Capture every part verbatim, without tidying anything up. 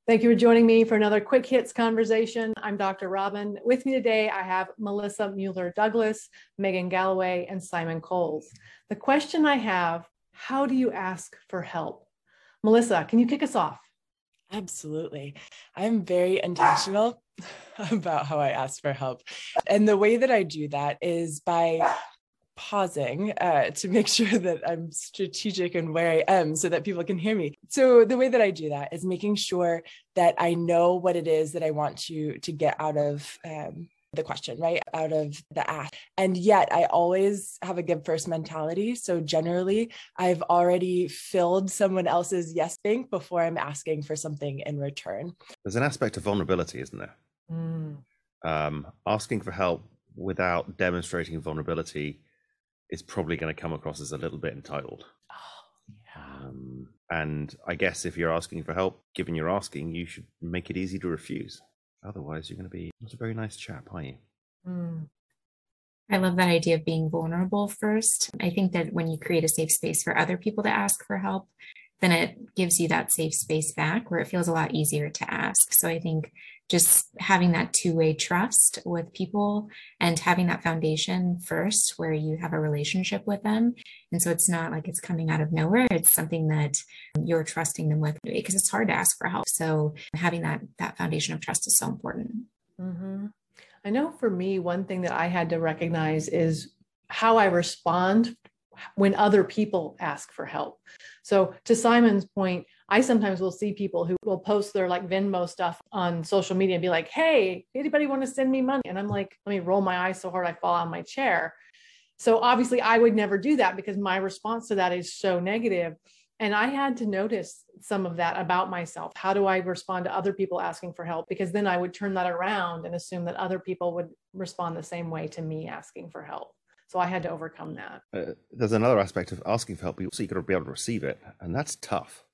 Thank you for joining me for another Quick Hits conversation. I'm Doctor Robin. With me today, I have Melissa Mueller Douglas, Megan Galloway, and Simon Coles. The question I have, how do you ask for help? Melissa, can you kick us off? Absolutely. I'm very intentional about how I ask for help. And the way that I do that is by pausing uh, to make sure that I'm strategic in where I am so that people can hear me. So the way that I do that is making sure that I know what it is that I want to, to get out of um, the question, right? Out of the ask. And yet I always have a give first mentality. So generally I've already filled someone else's yes bank before I'm asking for something in return. There's an aspect of vulnerability, isn't there? Mm. Um, asking for help without demonstrating vulnerability is probably going to come across as a little bit entitled. Oh, yeah. Um, and I guess if you're asking for help, given you're asking, you should make it easy to refuse. Otherwise, you're going to be not a very nice chap, are you? Mm. I love that idea of being vulnerable first. I think that when you create a safe space for other people to ask for help, then it gives you that safe space back where it feels a lot easier to ask. So I think just having that two-way trust with people and having that foundation first where you have a relationship with them. And so it's not like it's coming out of nowhere. It's something that you're trusting them with because it's hard to ask for help. So having that, that foundation of trust is so important. Mm-hmm. I know for me, one thing that I had to recognize is how I respond when other people ask for help. So to Simon's point, I sometimes will see people who will post their like Venmo stuff on social media and be like, hey, anybody want to send me money? And I'm like, let me roll my eyes so hard I fall on my chair. So obviously I would never do that because my response to that is so negative. And I had to notice some of that about myself. How do I respond to other people asking for help? Because then I would turn that around and assume that other people would respond the same way to me asking for help. So I had to overcome that. Uh, there's another aspect of asking for help, so you've got to be able to receive it. And that's tough.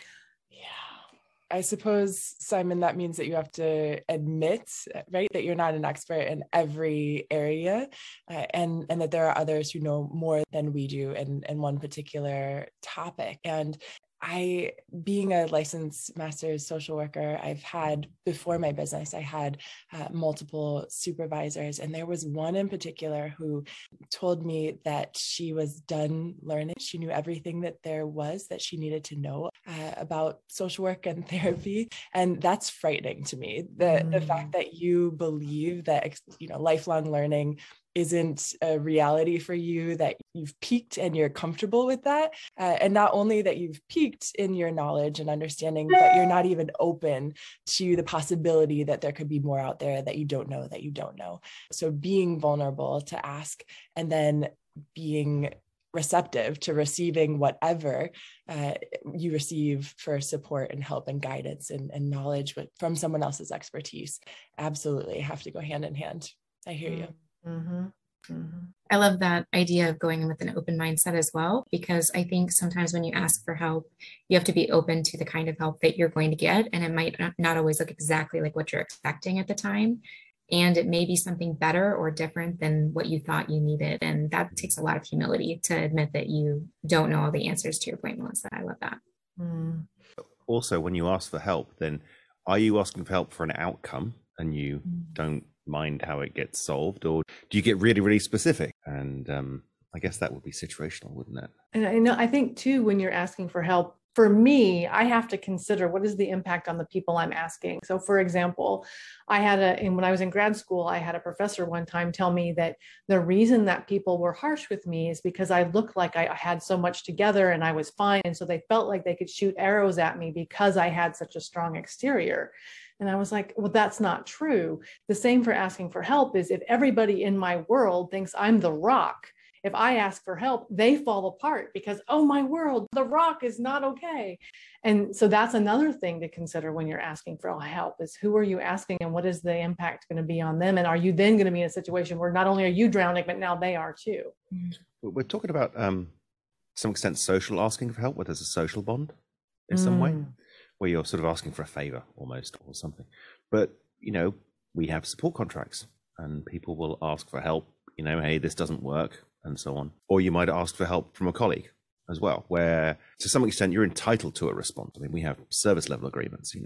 I suppose, Simon, that means that you have to admit, right, that you're not an expert in every area uh, and, and that there are others who know more than we do in, in one particular topic. And I, being a licensed master's social worker, I've had, before my business, I had uh, multiple supervisors, and there was one in particular who told me that she was done learning. She knew everything that there was that she needed to know uh, about social work and therapy. And that's frightening to me. The, mm. the fact that you believe that, you know, lifelong learning isn't a reality for you, that you've peaked and you're comfortable with that. Uh, and not only that you've peaked in your knowledge and understanding, but you're not even open to the possibility that there could be more out there that you don't know, that you don't know. So being vulnerable to ask and then being receptive to receiving whatever uh, you receive for support and help and guidance and, and knowledge from someone else's expertise, absolutely have to go hand in hand. I hear you. Mm-hmm. Mm-hmm. I love that idea of going in with an open mindset as well, because I think sometimes when you ask for help, you have to be open to the kind of help that you're going to get. And it might not always look exactly like what you're expecting at the time. And it may be something better or different than what you thought you needed. And that takes a lot of humility to admit that you don't know all the answers to your point, Melissa. I love that. Mm. Also, when you ask for help, then are you asking for help for an outcome and you mm. don't mind how it gets solved, or do you get really, really specific? And um, I guess that would be situational, wouldn't it? And I know, I think too, when you're asking for help, for me, I have to consider what is the impact on the people I'm asking. So for example, I had a, and when I was in grad school, I had a professor one time tell me that the reason that people were harsh with me is because I looked like I had so much together and I was fine. And so they felt like they could shoot arrows at me because I had such a strong exterior. And I was like, well, that's not true. The same for asking for help is if everybody in my world thinks I'm the rock, if I ask for help, they fall apart because, oh my world, the rock is not okay. And so that's another thing to consider when you're asking for help is who are you asking and what is the impact going to be on them? And are you then going to be in a situation where not only are you drowning, but now they are too? We're talking about, um, to some extent, social asking for help, where there's a social bond in some mm. way, where you're sort of asking for a favor almost or something. But, you know, we have support contracts and people will ask for help, you know, hey, this doesn't work, and so on. Or you might ask for help from a colleague as well, where to some extent you're entitled to a response. I mean, we have service level agreements, you know,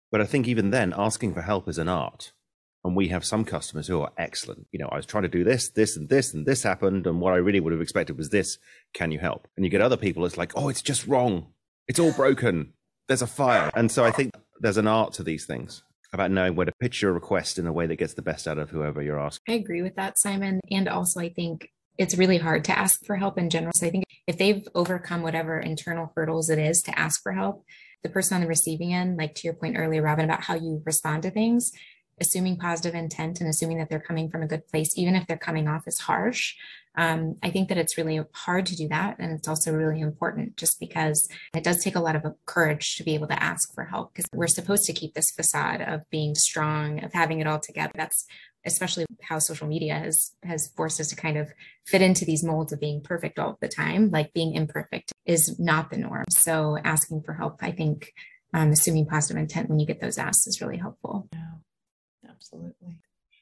But I think even then, asking for help is an art. And we have some customers who are excellent. You know, I was trying to do this, this, and this, and this happened. And what I really would have expected was this. Can you help? And you get other people, it's like, oh, it's just wrong. It's all broken. There's a fire. And so I think there's an art to these things about knowing where to pitch your request in a way that gets the best out of whoever you're asking. I agree with that, Simon. And also, I think it's really hard to ask for help in general. So I think if they've overcome whatever internal hurdles it is to ask for help, the person on the receiving end, like to your point earlier, Robin, about how you respond to things, assuming positive intent and assuming that they're coming from a good place, even if they're coming off as harsh. Um, I think that it's really hard to do that. And it's also really important just because it does take a lot of courage to be able to ask for help, because we're supposed to keep this facade of being strong, of having it all together. That's especially how social media has, has forced us to kind of fit into these molds of being perfect all the time. Like being imperfect is not the norm. So asking for help, I think, um, assuming positive intent when you get those asks is really helpful. Yeah, absolutely.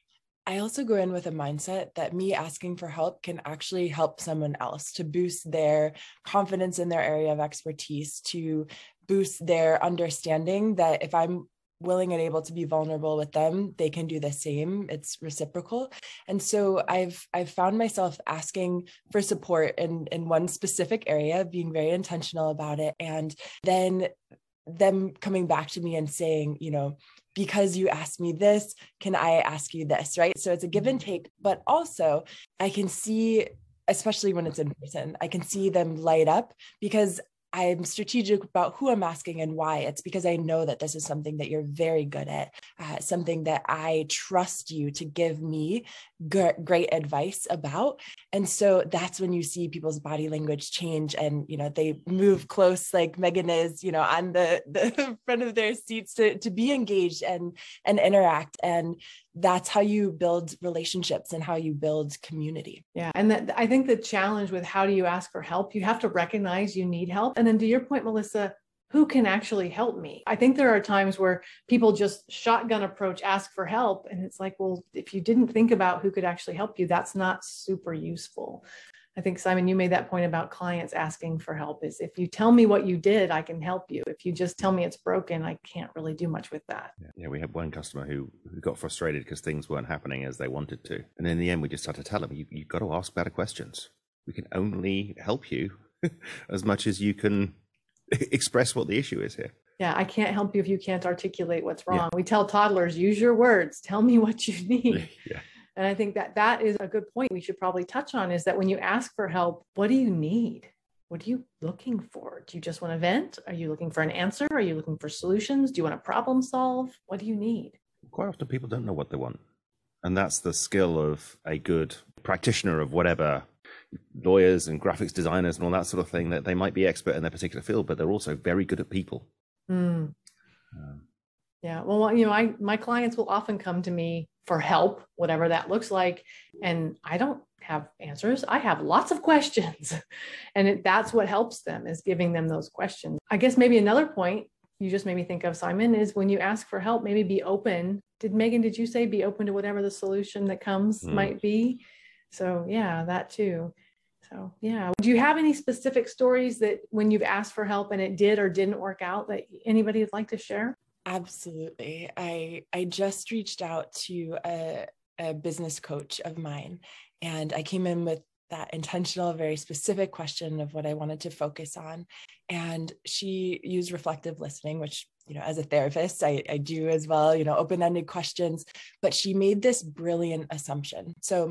I also go in with a mindset that me asking for help can actually help someone else to boost their confidence in their area of expertise, to boost their understanding that if I'm willing and able to be vulnerable with them, they can do the same. It's reciprocal. And so I've I've found myself asking for support in, in one specific area, being very intentional about it, and then them coming back to me and saying, you know, because you asked me this, can I ask you this, right? So it's a give and take, but also I can see, especially when it's in person, I can see them light up because I'm strategic about who I'm asking and why. It's because I know that this is something that you're very good at, uh, something that I trust you to give me g- great advice about. And so that's when you see people's body language change and, you know, they move close like Megan is, you know, on the, the front of their seats to, to be engaged and, and interact. And that's how you build relationships and how you build community. Yeah. And that, I think the challenge with how do you ask for help, you have to recognize you need help. And then to your point, Melissa, who can actually help me? I think there are times where people just shotgun approach, ask for help. And it's like, well, if you didn't think about who could actually help you, that's not super useful. I think, Simon, you made that point about clients asking for help is if you tell me what you did, I can help you. If you just tell me it's broken, I can't really do much with that. Yeah, yeah we had one customer who, who got frustrated because things weren't happening as they wanted to. And in the end, we just had to tell them, you, you've got to ask better questions. We can only help you as much as you can express what the issue is here. Yeah, I can't help you if you can't articulate what's wrong. Yeah. We tell toddlers, use your words, tell me what you need. Yeah. And I think that that is a good point we should probably touch on is that when you ask for help, what do you need? What are you looking for? Do you just want to vent? Are you looking for an answer? Are you looking for solutions? Do you want to problem solve? What do you need? Quite often people don't know what they want. And that's the skill of a good practitioner of whatever, lawyers and graphics designers and all that sort of thing, that they might be expert in their particular field, but they're also very good at people. Mm. Um, yeah. Well, you know, I, my clients will often come to me for help, whatever that looks like. And I don't have answers. I have lots of questions. And it, that's what helps them, is giving them those questions. I guess maybe another point you just made me think of, Simon, is when you ask for help, maybe be open. Did Megan, did you say be open to whatever the solution that comes mm. might be? So yeah, that too. So yeah. Do you have any specific stories that when you've asked for help and it did or didn't work out that anybody would like to share? Absolutely. I I just reached out to a, a business coach of mine, and I came in with that intentional, very specific question of what I wanted to focus on. And she used reflective listening, which, you know, as a therapist, I, I do as well, you know, open-ended questions, but she made this brilliant assumption. So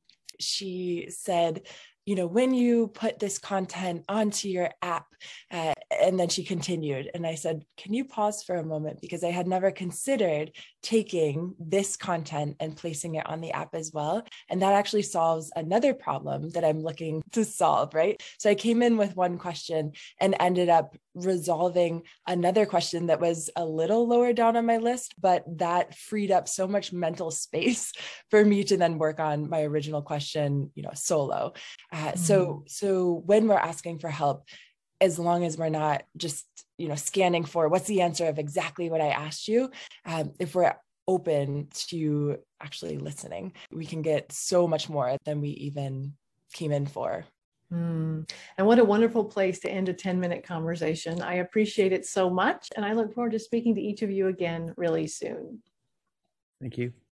she said, you know, when you put this content onto your app, uh, and then she continued, and I said, can you pause for a moment? Because I had never considered taking this content and placing it on the app as well. And that actually solves another problem that I'm looking to solve, right? So I came in with one question and ended up resolving another question that was a little lower down on my list, but that freed up so much mental space for me to then work on my original question, you know, solo. Uh, mm. So, so when we're asking for help, as long as we're not just, you know, scanning for what's the answer of exactly what I asked you, um, if we're open to actually listening, we can get so much more than we even came in for. Mm. And what a wonderful place to end a ten minute conversation. I appreciate it so much. And I look forward to speaking to each of you again really soon. Thank you.